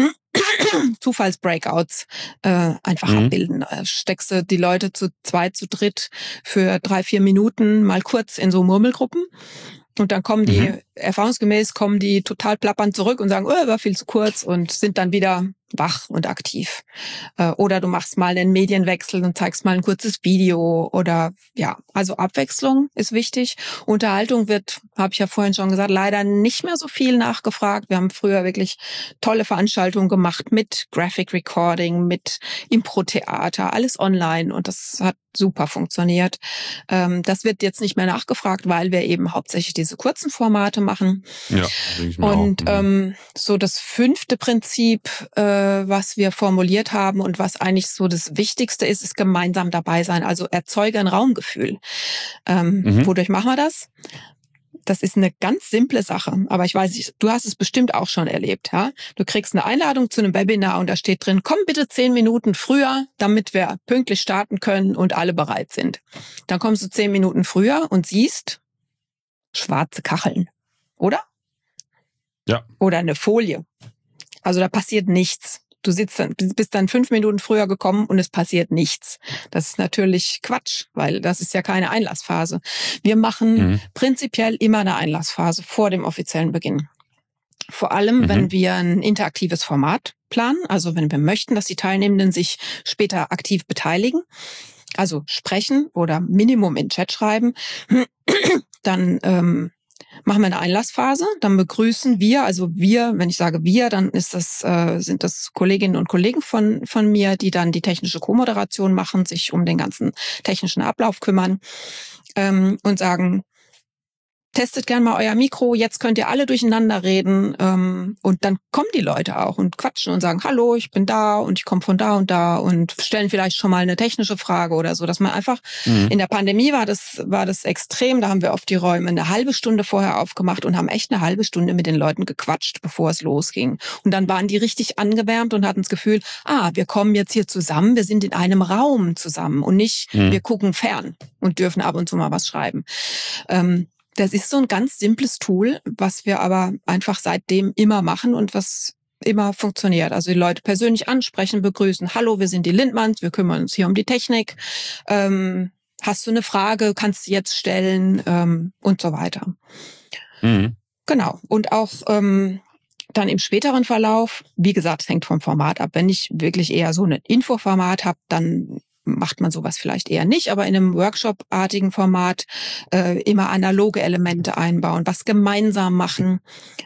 Zufallsbreakouts einfach abbilden. Steckst du die Leute zu 2, zu dritt für 3, 4 Minuten mal kurz in so Murmelgruppen. Und dann kommen die, erfahrungsgemäß kommen die total plappernd zurück und sagen, war viel zu kurz und sind dann wieder wach und aktiv. Oder du machst mal einen Medienwechsel und zeigst mal ein kurzes Video oder ja, also Abwechslung ist wichtig. Unterhaltung wird, habe ich ja vorhin schon gesagt, leider nicht mehr so viel nachgefragt. Wir haben früher wirklich tolle Veranstaltungen gemacht mit Graphic Recording, mit Impro-Theater, alles online und das hat super funktioniert. Das wird jetzt nicht mehr nachgefragt, weil wir eben hauptsächlich diese kurzen Formate machen. Ja, denke ich mir und auch. So das 5. Prinzip, was wir formuliert haben und was eigentlich so das Wichtigste ist, ist gemeinsam dabei sein. Also erzeuge ein Raumgefühl. Wodurch machen wir das? Das ist eine ganz simple Sache, aber ich weiß nicht, du hast es bestimmt auch schon erlebt, ja? Du kriegst eine Einladung zu einem Webinar und da steht drin, komm bitte 10 Minuten früher, damit wir pünktlich starten können und alle bereit sind. Dann kommst du 10 Minuten früher und siehst schwarze Kacheln, oder? Ja. Oder eine Folie. Also da passiert nichts. Du bist dann 5 Minuten früher gekommen und es passiert nichts. Das ist natürlich Quatsch, weil das ist ja keine Einlassphase. Wir machen prinzipiell immer eine Einlassphase vor dem offiziellen Beginn. Vor allem, wenn wir ein interaktives Format planen, also wenn wir möchten, dass die Teilnehmenden sich später aktiv beteiligen, also sprechen oder Minimum in Chat schreiben, dann machen wir eine Einlassphase, dann begrüßen wir, also wir, wenn ich sage wir, dann sind das Kolleginnen und Kollegen von mir, die dann die technische Co-Moderation machen, sich um den ganzen technischen Ablauf kümmern und sagen, testet gern mal euer Mikro, jetzt könnt ihr alle durcheinander reden und dann kommen die Leute auch und quatschen und sagen, hallo, ich bin da und ich komme von da und stellen vielleicht schon mal eine technische Frage oder so, dass man einfach, in der Pandemie war das extrem, da haben wir oft die Räume eine halbe Stunde vorher aufgemacht und haben echt eine halbe Stunde mit den Leuten gequatscht, bevor es losging. Und dann waren die richtig angewärmt und hatten das Gefühl, wir kommen jetzt hier zusammen, wir sind in einem Raum zusammen und nicht, wir gucken fern und dürfen ab und zu mal was schreiben. Das ist so ein ganz simples Tool, was wir aber einfach seitdem immer machen und was immer funktioniert. Also die Leute persönlich ansprechen, begrüßen. Hallo, wir sind die Lindmanns, wir kümmern uns hier um die Technik. Hast du eine Frage, kannst du jetzt stellen und so weiter. Genau. Und auch dann im späteren Verlauf, wie gesagt, es hängt vom Format ab. Wenn ich wirklich eher so ein Infoformat habe, dann macht man sowas vielleicht eher nicht, aber in einem Workshop-artigen Format immer analoge Elemente einbauen, was gemeinsam machen.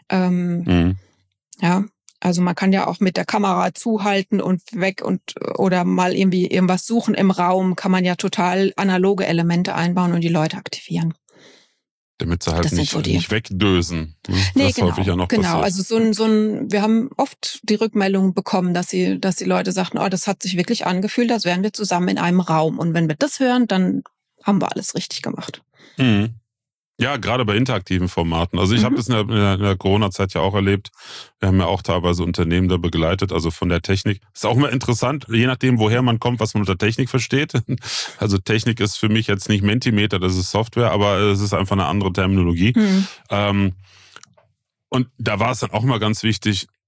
Ja, also man kann ja auch mit der Kamera zuhalten und weg oder mal irgendwie irgendwas suchen im Raum, kann man ja total analoge Elemente einbauen und die Leute aktivieren. Damit sie halt nicht wegdösen. Nee, das genau, häufig ja noch genau. passiert. Also wir haben oft die Rückmeldung bekommen, dass die Leute sagten, das hat sich wirklich angefühlt, als wären wir zusammen in einem Raum. Und wenn wir das hören, dann haben wir alles richtig gemacht. Ja, gerade bei interaktiven Formaten. Also ich habe das in der Corona-Zeit ja auch erlebt. Wir haben ja auch teilweise Unternehmen da begleitet, also von der Technik. Ist auch mal interessant, je nachdem, woher man kommt, was man unter Technik versteht. Also Technik ist für mich jetzt nicht Mentimeter, das ist Software, aber es ist einfach eine andere Terminologie. Und da war es dann auch mal ganz wichtig,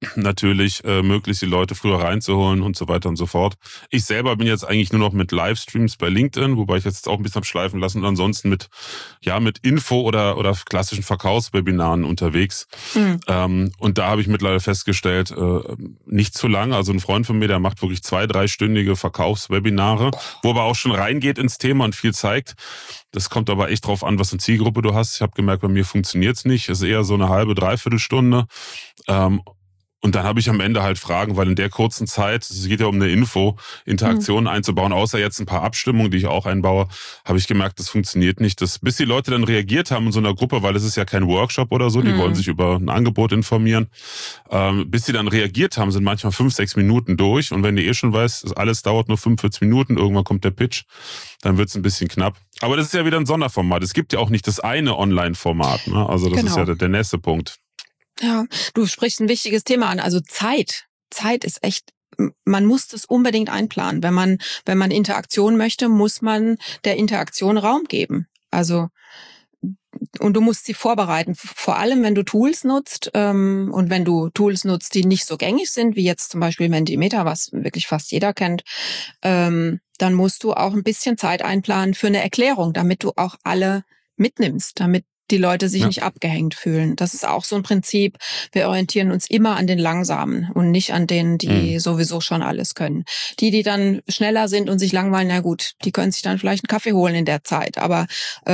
natürlich möglichst die Leute früher reinzuholen und so weiter und so fort. Ich selber bin jetzt eigentlich nur noch mit Livestreams bei LinkedIn, wobei ich jetzt auch ein bisschen hab schleifen lassen und ansonsten mit Info oder klassischen Verkaufswebinaren unterwegs. Und da habe ich mittlerweile festgestellt, nicht zu lang. Also ein Freund von mir, der macht wirklich 2-3-stündige Verkaufswebinare, wo aber auch schon reingeht ins Thema und viel zeigt. Das kommt aber echt drauf an, was für eine Zielgruppe du hast. Ich habe gemerkt, bei mir funktioniert's nicht. Es ist eher so eine halbe, dreiviertel Stunde. Und dann habe ich am Ende halt Fragen, weil in der kurzen Zeit, es geht ja um eine Info, Interaktionen einzubauen, außer jetzt ein paar Abstimmungen, die ich auch einbaue, habe ich gemerkt, das funktioniert nicht. Bis die Leute dann reagiert haben in so einer Gruppe, weil es ist ja kein Workshop oder so, die wollen sich über ein Angebot informieren. Bis sie dann reagiert haben, sind manchmal 5-6 Minuten durch. Und wenn du schon weißt, alles dauert nur 45 Minuten, irgendwann kommt der Pitch, dann wird's ein bisschen knapp. Aber das ist ja wieder ein Sonderformat. Es gibt ja auch nicht das eine Online-Format. Ne? Also das ist ja der nächste Punkt. Ja, du sprichst ein wichtiges Thema an. Also Zeit. Zeit ist echt, man muss das unbedingt einplanen. Wenn man Interaktion möchte, muss man der Interaktion Raum geben. Also, und du musst sie vorbereiten. Vor allem, wenn du Tools nutzt, und wenn du Tools nutzt, die nicht so gängig sind, wie jetzt zum Beispiel Mentimeter, was wirklich fast jeder kennt, dann musst du auch ein bisschen Zeit einplanen für eine Erklärung, damit du auch alle mitnimmst, damit die Leute sich nicht abgehängt fühlen. Das ist auch so ein Prinzip. Wir orientieren uns immer an den Langsamen und nicht an denen, die sowieso schon alles können. Die dann schneller sind und sich langweilen, na gut, die können sich dann vielleicht einen Kaffee holen in der Zeit. Aber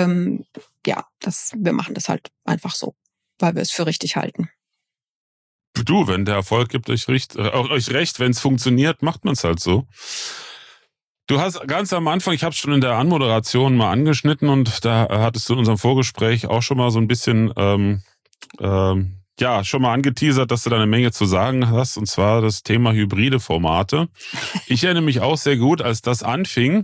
wir machen das halt einfach so, weil wir es für richtig halten. Du, wenn der Erfolg gibt euch recht, wenn es funktioniert, macht man es halt so. Du hast ganz am Anfang, ich habe es schon in der Anmoderation mal angeschnitten und da hattest du in unserem Vorgespräch auch schon mal so ein bisschen, schon mal angeteasert, dass du da eine Menge zu sagen hast, und zwar das Thema hybride Formate. Ich erinnere mich auch sehr gut, als das anfing,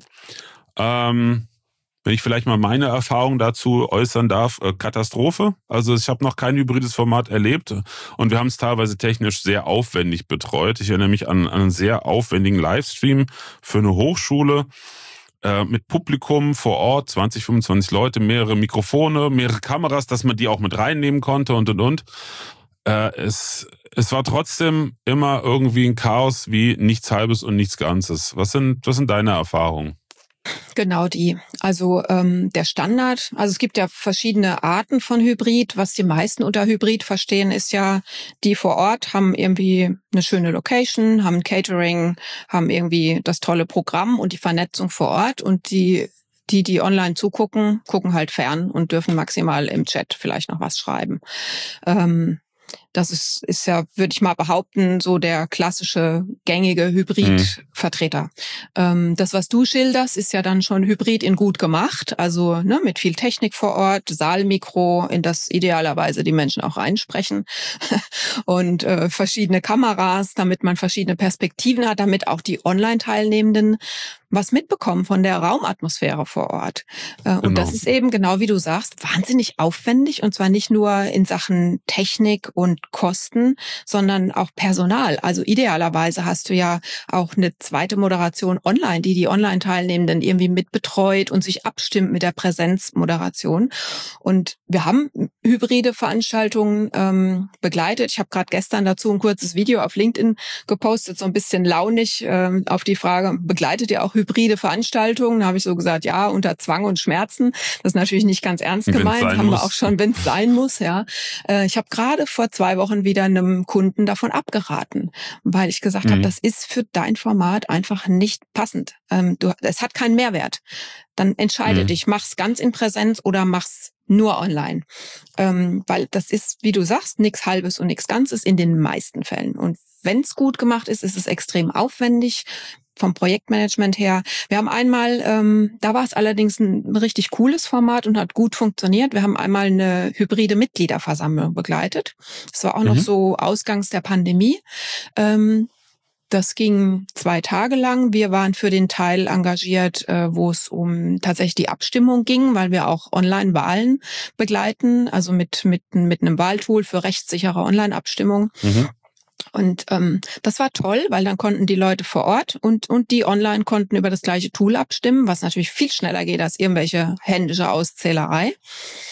wenn ich vielleicht mal meine Erfahrung dazu äußern darf, Katastrophe. Also ich habe noch kein hybrides Format erlebt und wir haben es teilweise technisch sehr aufwendig betreut. Ich erinnere mich an einen sehr aufwendigen Livestream für eine Hochschule mit Publikum vor Ort, 20, 25 Leute, mehrere Mikrofone, mehrere Kameras, dass man die auch mit reinnehmen konnte und. Es war trotzdem immer irgendwie ein Chaos wie nichts Halbes und nichts Ganzes. Was sind deine Erfahrungen? Genau die. Also der Standard, also es gibt ja verschiedene Arten von Hybrid. Was die meisten unter Hybrid verstehen, ist ja, die vor Ort haben irgendwie eine schöne Location, haben ein Catering, haben irgendwie das tolle Programm und die Vernetzung vor Ort, und die online zugucken, gucken halt fern und dürfen maximal im Chat vielleicht noch was schreiben. Das ist ja, würde ich mal behaupten, so der klassische, gängige Hybrid-Vertreter. Das, was du schilderst, ist ja dann schon Hybrid in gut gemacht. Also mit viel Technik vor Ort, Saalmikro, in das idealerweise die Menschen auch reinsprechen und verschiedene Kameras, damit man verschiedene Perspektiven hat, damit auch die Online-Teilnehmenden was mitbekommen von der Raumatmosphäre vor Ort. Und das ist eben, genau wie du sagst, wahnsinnig aufwendig, und zwar nicht nur in Sachen Technik und Kosten, sondern auch Personal. Also idealerweise hast du ja auch eine zweite Moderation online, die Online-Teilnehmenden irgendwie mitbetreut und sich abstimmt mit der Präsenzmoderation. Und wir haben hybride Veranstaltungen begleitet. Ich habe gerade gestern dazu ein kurzes Video auf LinkedIn gepostet, so ein bisschen launig auf die Frage, begleitet ihr auch hybride Veranstaltungen? Da habe ich so gesagt, ja, unter Zwang und Schmerzen. Das ist natürlich nicht ganz ernst gemeint, haben wir auch schon, wenn es sein muss. Ja, ich habe gerade vor 2 Wochen wieder einem Kunden davon abgeraten, weil ich gesagt habe, das ist für dein Format einfach nicht passend. Es hat keinen Mehrwert. Dann entscheide dich, mach's ganz in Präsenz oder mach's nur online. Weil das ist, wie du sagst, nichts Halbes und nichts Ganzes in den meisten Fällen. Und wenn es gut gemacht ist, ist es extrem aufwendig vom Projektmanagement her. Wir haben einmal, da war es allerdings ein richtig cooles Format und hat gut funktioniert. Wir haben einmal eine hybride Mitgliederversammlung begleitet. Das war auch noch so ausgangs der Pandemie. Das ging 2 Tage lang. Wir waren für den Teil engagiert, wo es um tatsächlich die Abstimmung ging, weil wir auch Online-Wahlen begleiten, also mit einem Wahltool für rechtssichere Online-Abstimmung. Und das war toll, weil dann konnten die Leute vor Ort und die online konnten über das gleiche Tool abstimmen, was natürlich viel schneller geht als irgendwelche händische Auszählerei.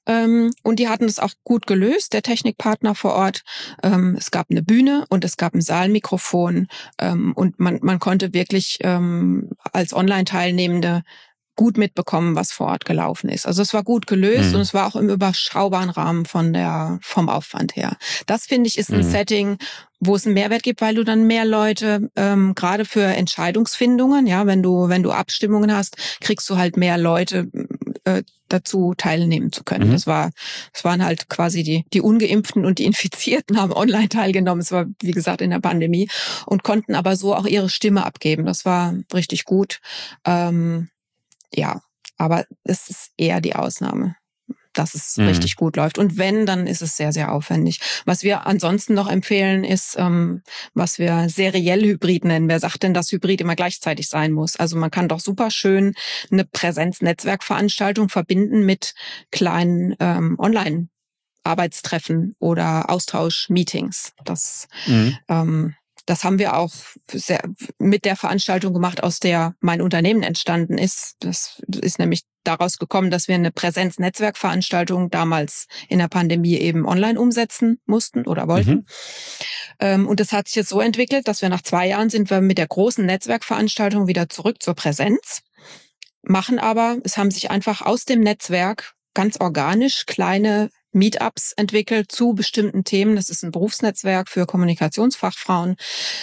Und die hatten das auch gut gelöst, der Technikpartner vor Ort. Es gab eine Bühne und es gab ein Saalmikrofon. Und man konnte wirklich als Online-Teilnehmende gut mitbekommen, was vor Ort gelaufen ist. Also es war gut gelöst und es war auch im überschaubaren Rahmen vom Aufwand her. Das, finde ich, ist ein Setting, wo es einen Mehrwert gibt, weil du dann mehr Leute, gerade für Entscheidungsfindungen, ja, wenn du Abstimmungen hast, kriegst du halt mehr Leute dazu teilnehmen zu können. Das waren halt quasi die Ungeimpften und die Infizierten haben online teilgenommen. Es war, wie gesagt, in der Pandemie und konnten aber so auch ihre Stimme abgeben. Das war richtig gut. Ja, aber es ist eher die Ausnahme, dass es richtig gut läuft. Und wenn, dann ist es sehr, sehr aufwendig. Was wir ansonsten noch empfehlen, ist, was wir seriell Hybrid nennen. Wer sagt denn, dass Hybrid immer gleichzeitig sein muss? Also man kann doch super schön eine Präsenz-Netzwerkveranstaltung verbinden mit kleinen Online-Arbeitstreffen oder Austausch-Meetings. Das haben wir auch mit der Veranstaltung gemacht, aus der mein Unternehmen entstanden ist. Das ist nämlich daraus gekommen, dass wir eine Präsenz-Netzwerkveranstaltung damals in der Pandemie eben online umsetzen mussten oder wollten. Und das hat sich jetzt so entwickelt, dass wir nach 2 Jahren sind wir mit der großen Netzwerkveranstaltung wieder zurück zur Präsenz, es haben sich einfach aus dem Netzwerk ganz organisch kleine Meetups entwickelt zu bestimmten Themen. Das ist ein Berufsnetzwerk für Kommunikationsfachfrauen.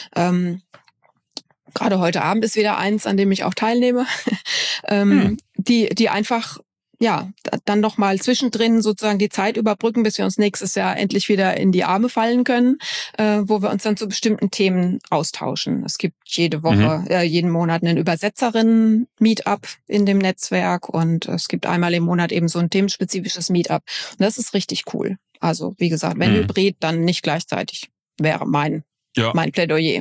Gerade heute Abend ist wieder eins, an dem ich auch teilnehme, die einfach dann noch mal zwischendrin sozusagen die Zeit überbrücken, bis wir uns nächstes Jahr endlich wieder in die Arme fallen können, wo wir uns dann zu bestimmten Themen austauschen. Es gibt jede Woche, jeden Monat einen Übersetzerinnen-Meetup in dem Netzwerk und es gibt einmal im Monat eben so ein themenspezifisches Meetup. Und das ist richtig cool. Also wie gesagt, wenn Hybrid, dann nicht gleichzeitig, wäre mein Plädoyer.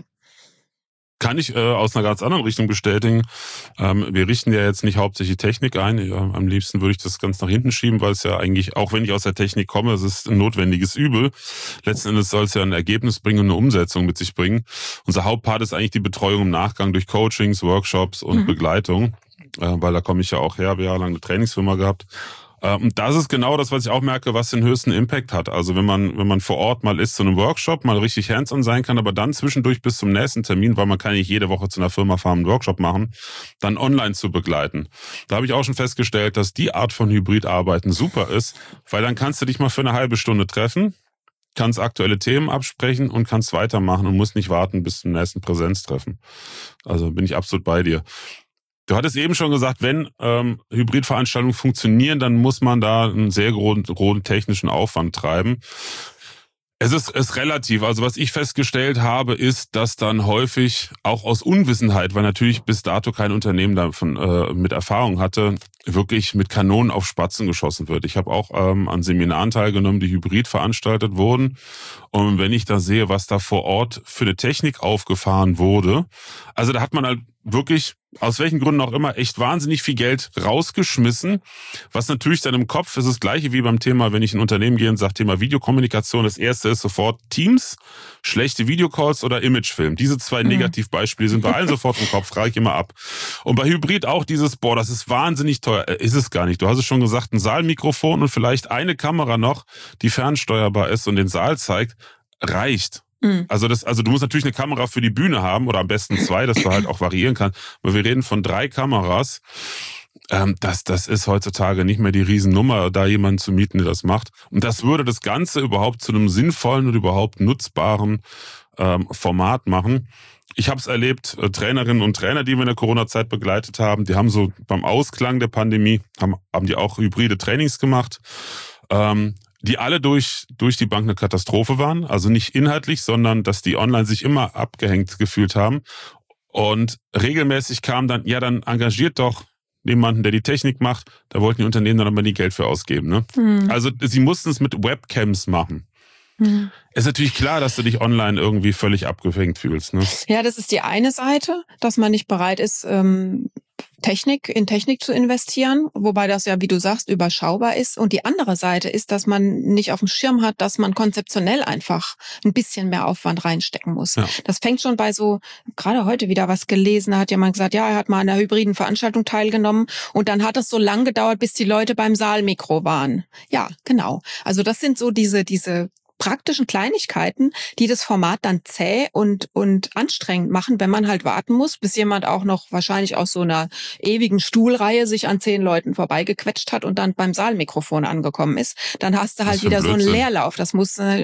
Kann ich aus einer ganz anderen Richtung bestätigen. Wir richten ja jetzt nicht hauptsächlich Technik ein. Am liebsten würde ich das ganz nach hinten schieben, weil es ja eigentlich, auch wenn ich aus der Technik komme, es ist ein notwendiges Übel. Letzten Endes soll es ja ein Ergebnis bringen und eine Umsetzung mit sich bringen. Unser Hauptpart ist eigentlich die Betreuung im Nachgang durch Coachings, Workshops und Begleitung, weil da komme ich ja auch her, habe jahrelang eine Trainingsfirma gehabt. Und das ist genau das, was ich auch merke, was den höchsten Impact hat. Also wenn man vor Ort mal ist zu einem Workshop, mal richtig hands-on sein kann, aber dann zwischendurch bis zum nächsten Termin, weil man kann nicht jede Woche zu einer Firma fahren, einen Workshop machen, dann online zu begleiten. Da habe ich auch schon festgestellt, dass die Art von Hybridarbeiten super ist, weil dann kannst du dich mal für eine halbe Stunde treffen, kannst aktuelle Themen absprechen und kannst weitermachen und musst nicht warten bis zum nächsten Präsenztreffen. Also bin ich absolut bei dir. Du hattest eben schon gesagt, wenn Hybridveranstaltungen funktionieren, dann muss man da einen sehr großen technischen Aufwand treiben. Es ist relativ. Also was ich festgestellt habe, ist, dass dann häufig auch aus Unwissenheit, weil natürlich bis dato kein Unternehmen davon mit Erfahrung hatte, wirklich mit Kanonen auf Spatzen geschossen wird. Ich habe auch an Seminaren teilgenommen, die hybrid veranstaltet wurden. Und wenn ich da sehe, was da vor Ort für eine Technik aufgefahren wurde, also da hat man halt wirklich, aus welchen Gründen auch immer, echt wahnsinnig viel Geld rausgeschmissen, was natürlich dann im Kopf ist das Gleiche wie beim Thema, wenn ich in ein Unternehmen gehe und sage, Thema Videokommunikation, das erste ist sofort Teams, schlechte Videocalls oder Imagefilm. Diese 2 Negativbeispiele sind bei allen sofort im Kopf, frage ich immer ab. Und bei Hybrid auch dieses, das ist wahnsinnig teuer. Ist es gar nicht. Du hast es schon gesagt, ein Saalmikrofon und vielleicht eine Kamera noch, die fernsteuerbar ist und den Saal zeigt, reicht. Also du musst natürlich eine Kamera für die Bühne haben oder am besten 2, dass du halt auch variieren kannst. Aber wir reden von 3 Kameras. Das ist heutzutage nicht mehr die Riesennummer, da jemanden zu mieten, der das macht. Und das würde das Ganze überhaupt zu einem sinnvollen und überhaupt nutzbaren Format machen. Ich habe es erlebt, Trainerinnen und Trainer, die wir in der Corona-Zeit begleitet haben, die haben so beim Ausklang der Pandemie, haben die auch hybride Trainings gemacht. Die alle durch die Bank eine Katastrophe waren. Also nicht inhaltlich, sondern dass die online sich immer abgehängt gefühlt haben. Und regelmäßig kam dann, dann engagiert doch jemanden, der die Technik macht. Da wollten die Unternehmen dann aber nie Geld für ausgeben. Ne? Also sie mussten es mit Webcams machen. Ist natürlich klar, dass du dich online irgendwie völlig abgehängt fühlst. Ne? Ja, das ist die eine Seite, dass man nicht bereit ist, in Technik zu investieren, wobei das ja, wie du sagst, überschaubar ist. Und die andere Seite ist, dass man nicht auf dem Schirm hat, dass man konzeptionell einfach ein bisschen mehr Aufwand reinstecken muss. Ja. Das fängt schon bei so, gerade heute wieder was gelesen, da hat jemand gesagt, ja, er hat mal an einer hybriden Veranstaltung teilgenommen und dann hat es so lang gedauert, bis die Leute beim Saalmikro waren. Ja, genau. Also das sind so diese praktischen Kleinigkeiten, die das Format dann zäh und anstrengend machen, wenn man halt warten muss, bis jemand auch noch wahrscheinlich aus so einer ewigen Stuhlreihe sich an 10 Leuten vorbeigequetscht hat und dann beim Saalmikrofon angekommen ist. Dann hast du halt wieder so einen Leerlauf. Das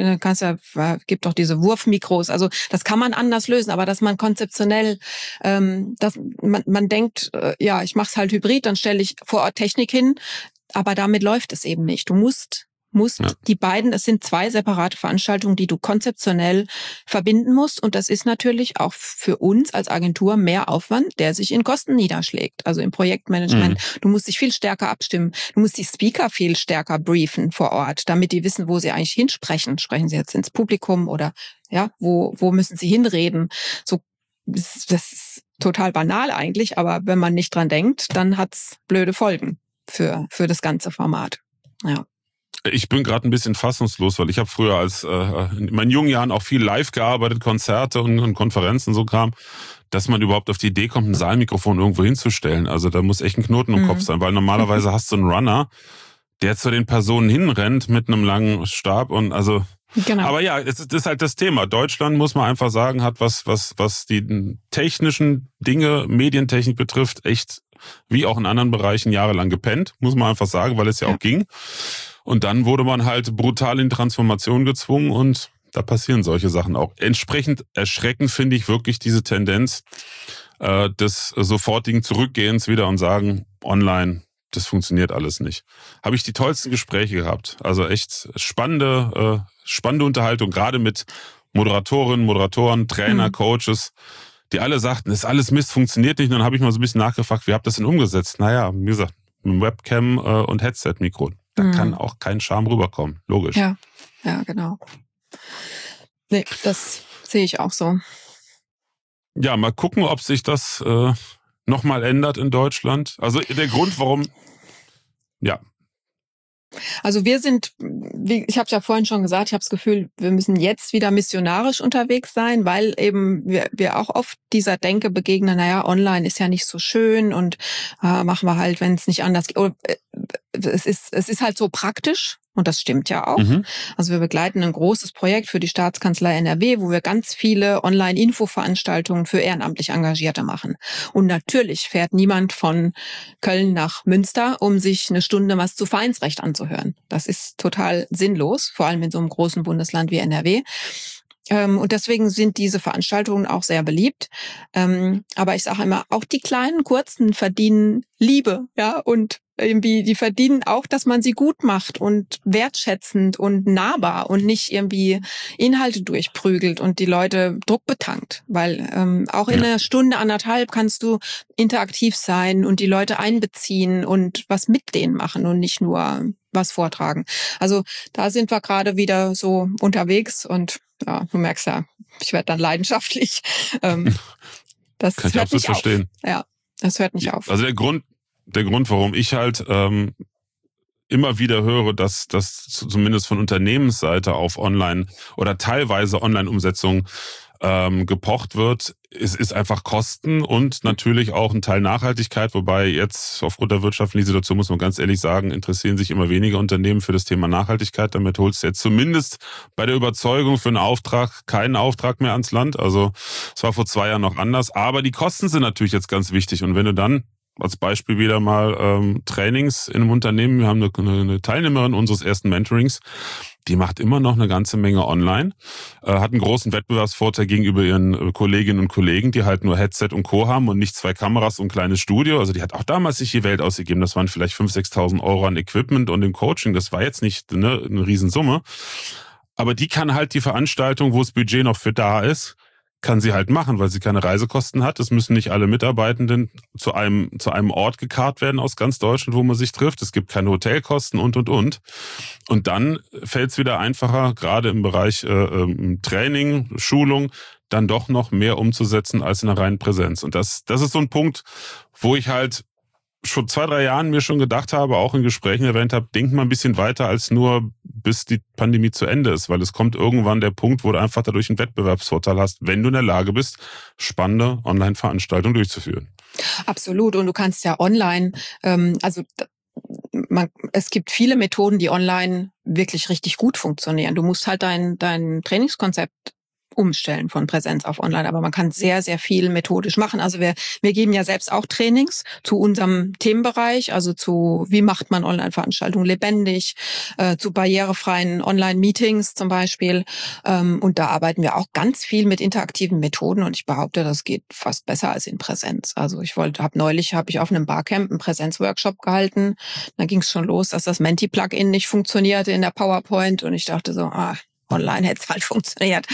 gibt doch diese Wurfmikros. Also das kann man anders lösen, aber dass man konzeptionell, dass man denkt, ja, ich mach's halt hybrid, dann stelle ich vor Ort Technik hin, aber damit läuft es eben nicht. Du musst die beiden, es sind 2 separate Veranstaltungen, die du konzeptionell verbinden musst. Und das ist natürlich auch für uns als Agentur mehr Aufwand, der sich in Kosten niederschlägt. Also im Projektmanagement. Du musst dich viel stärker abstimmen. Du musst die Speaker viel stärker briefen vor Ort, damit die wissen, wo sie eigentlich hinsprechen. Sprechen sie jetzt ins Publikum oder ja, wo müssen sie hinreden? So, das ist total banal eigentlich, aber wenn man nicht dran denkt, dann hat's blöde Folgen für das ganze Format. Ja. Ich bin gerade ein bisschen fassungslos, weil ich habe früher in meinen jungen Jahren auch viel live gearbeitet, Konzerte und Konferenzen so kam, dass man überhaupt auf die Idee kommt, ein Saalmikrofon irgendwo hinzustellen. Also da muss echt ein Knoten im Kopf sein, weil normalerweise hast du einen Runner, der zu den Personen hinrennt mit einem langen Stab und also. Genau. Aber ja, es ist halt das Thema. Deutschland, muss man einfach sagen, hat was die technischen Dinge, Medientechnik betrifft, echt wie auch in anderen Bereichen jahrelang gepennt, muss man einfach sagen, weil es ja auch ging. Und dann wurde man halt brutal in Transformation gezwungen und da passieren solche Sachen auch. Entsprechend erschreckend finde ich wirklich diese Tendenz des sofortigen Zurückgehens wieder und sagen, online, das funktioniert alles nicht. Habe ich die tollsten Gespräche gehabt. Also echt spannende Unterhaltung, gerade mit Moderatorinnen, Moderatoren, Trainer, Coaches, die alle sagten, das ist alles Mist, funktioniert nicht. Und dann habe ich mal so ein bisschen nachgefragt, wie habt ihr das denn umgesetzt? Naja, wie gesagt, mit Webcam und Headset-Mikro. Da kann auch kein Charme rüberkommen, logisch. Ja, genau. Nee, das sehe ich auch so. Ja, mal gucken, ob sich das nochmal ändert in Deutschland. Also der Grund, warum, ja. Also wir sind, ich habe es ja vorhin schon gesagt, ich habe das Gefühl, wir müssen jetzt wieder missionarisch unterwegs sein, weil eben wir auch oft dieser Denke begegnen, naja, online ist ja nicht so schön und machen wir halt, wenn es nicht anders geht. Es ist halt so praktisch. Und das stimmt ja auch. Also wir begleiten ein großes Projekt für die Staatskanzlei NRW, wo wir ganz viele Online-Info-Veranstaltungen für ehrenamtlich Engagierte machen. Und natürlich fährt niemand von Köln nach Münster, um sich eine Stunde was zu Vereinsrecht anzuhören. Das ist total sinnlos, vor allem in so einem großen Bundesland wie NRW. Und deswegen sind diese Veranstaltungen auch sehr beliebt. Aber ich sage immer, auch die kleinen, kurzen verdienen Liebe, ja, und irgendwie, die verdienen auch, dass man sie gut macht und wertschätzend und nahbar und nicht irgendwie Inhalte durchprügelt und die Leute druckbetankt. Weil auch in einer Stunde, 1,5 kannst du interaktiv sein und die Leute einbeziehen und was mit denen machen und nicht nur was vortragen. Also da sind wir gerade wieder so unterwegs und ja, du merkst ja, ich werde dann leidenschaftlich. Das kann ich hört nicht verstehen. Auf. Ja, das hört nicht auf. Also der Grund, warum ich halt immer wieder höre, dass das zumindest von Unternehmensseite auf Online oder teilweise Online-Umsetzung gepocht wird, ist einfach Kosten und natürlich auch ein Teil Nachhaltigkeit, wobei jetzt aufgrund der wirtschaftlichen Situation, muss man ganz ehrlich sagen, interessieren sich immer weniger Unternehmen für das Thema Nachhaltigkeit. Damit holst du jetzt zumindest bei der Überzeugung für einen Auftrag keinen Auftrag mehr ans Land. Also es war vor 2 Jahren noch anders, aber die Kosten sind natürlich jetzt ganz wichtig und wenn du dann als Beispiel wieder mal Trainings in einem Unternehmen. Wir haben eine Teilnehmerin unseres ersten Mentorings, die macht immer noch eine ganze Menge online, hat einen großen Wettbewerbsvorteil gegenüber ihren Kolleginnen und Kollegen, die halt nur Headset und Co. haben und nicht 2 Kameras und ein kleines Studio. Also die hat auch damals sich die Welt ausgegeben. Das waren vielleicht 5.000, 6.000 Euro an Equipment und im Coaching. Das war jetzt nicht eine Riesensumme. Aber die kann halt die Veranstaltung, wo das Budget noch für da ist, kann sie halt machen, weil sie keine Reisekosten hat. Es müssen nicht alle Mitarbeitenden zu einem Ort gekarrt werden aus ganz Deutschland, wo man sich trifft. Es gibt keine Hotelkosten und. Und dann fällt es wieder einfacher, gerade im Bereich Training, Schulung, dann doch noch mehr umzusetzen als in der reinen Präsenz. Und das ist so ein Punkt, wo ich halt schon 2-3 Jahren mir schon gedacht habe, auch in Gesprächen erwähnt habe, denk mal ein bisschen weiter als nur bis die Pandemie zu Ende ist, weil es kommt irgendwann der Punkt, wo du einfach dadurch einen Wettbewerbsvorteil hast, wenn du in der Lage bist, spannende Online-Veranstaltungen durchzuführen. Absolut. Und du kannst ja online, es gibt viele Methoden, die online wirklich richtig gut funktionieren. Du musst halt dein Trainingskonzept umstellen von Präsenz auf Online, aber man kann sehr, sehr viel methodisch machen. Also wir geben ja selbst auch Trainings zu unserem Themenbereich, also zu wie macht man Online-Veranstaltungen lebendig, zu barrierefreien Online-Meetings zum Beispiel. Und da arbeiten wir auch ganz viel mit interaktiven Methoden und ich behaupte, das geht fast besser als in Präsenz. Also neulich habe ich auf einem Barcamp einen Präsenzworkshop gehalten. Da ging es schon los, dass das Menti-Plugin nicht funktionierte in der PowerPoint und ich dachte so, online hätte es halt funktioniert.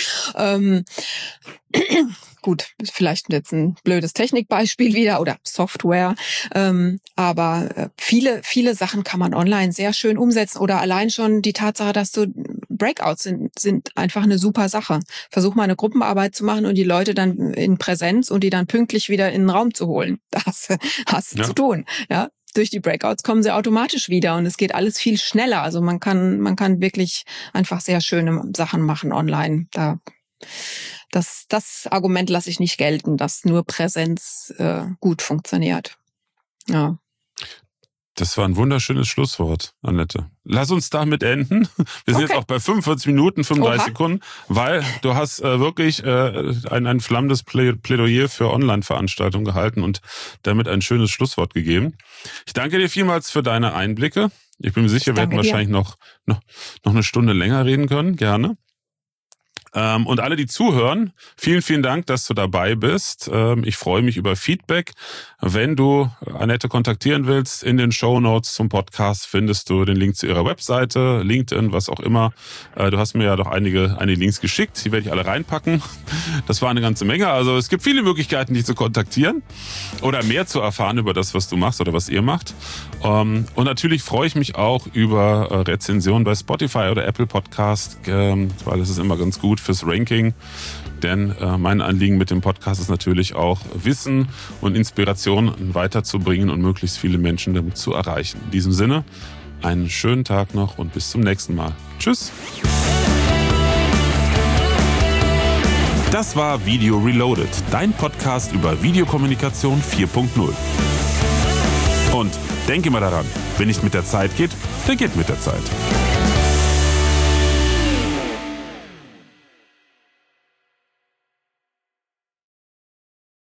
Gut, vielleicht jetzt ein blödes Technikbeispiel wieder oder Software. Aber viele Sachen kann man online sehr schön umsetzen oder allein schon die Tatsache, dass du Breakouts sind einfach eine super Sache. Versuch mal eine Gruppenarbeit zu machen und die Leute dann in Präsenz und die dann pünktlich wieder in den Raum zu holen. Das hast du zu tun, ja. Durch die Breakouts kommen sie automatisch wieder und es geht alles viel schneller. Also man kann wirklich einfach sehr schöne Sachen machen online. Das Argument lasse ich nicht gelten, dass nur Präsenz gut funktioniert. Ja. Das war ein wunderschönes Schlusswort, Annette. Lass uns damit enden. Wir sind jetzt auch bei 45 Minuten, 35 Sekunden, weil du hast wirklich ein flammendes Plädoyer für Online-Veranstaltungen gehalten und damit ein schönes Schlusswort gegeben. Ich danke dir vielmals für deine Einblicke. Ich bin mir sicher, wir hätten wahrscheinlich noch eine Stunde länger reden können. Gerne. Und alle, die zuhören, vielen, vielen Dank, dass du dabei bist. Ich freue mich über Feedback. Wenn du Annette kontaktieren willst, in den Shownotes zum Podcast findest du den Link zu ihrer Webseite, LinkedIn, was auch immer. Du hast mir ja doch einige Links geschickt, die werde ich alle reinpacken. Das war eine ganze Menge. Also es gibt viele Möglichkeiten, dich zu kontaktieren oder mehr zu erfahren über das, was du machst oder was ihr macht. Und natürlich freue ich mich auch über Rezensionen bei Spotify oder Apple Podcast, weil es ist immer ganz gut fürs Ranking, denn mein Anliegen mit dem Podcast ist natürlich auch Wissen und Inspiration weiterzubringen und möglichst viele Menschen damit zu erreichen. In diesem Sinne, einen schönen Tag noch und bis zum nächsten Mal. Tschüss! Das war Video Reloaded, dein Podcast über Videokommunikation 4.0. Und denke mal daran, wenn nicht mit der Zeit geht, dann geht mit der Zeit.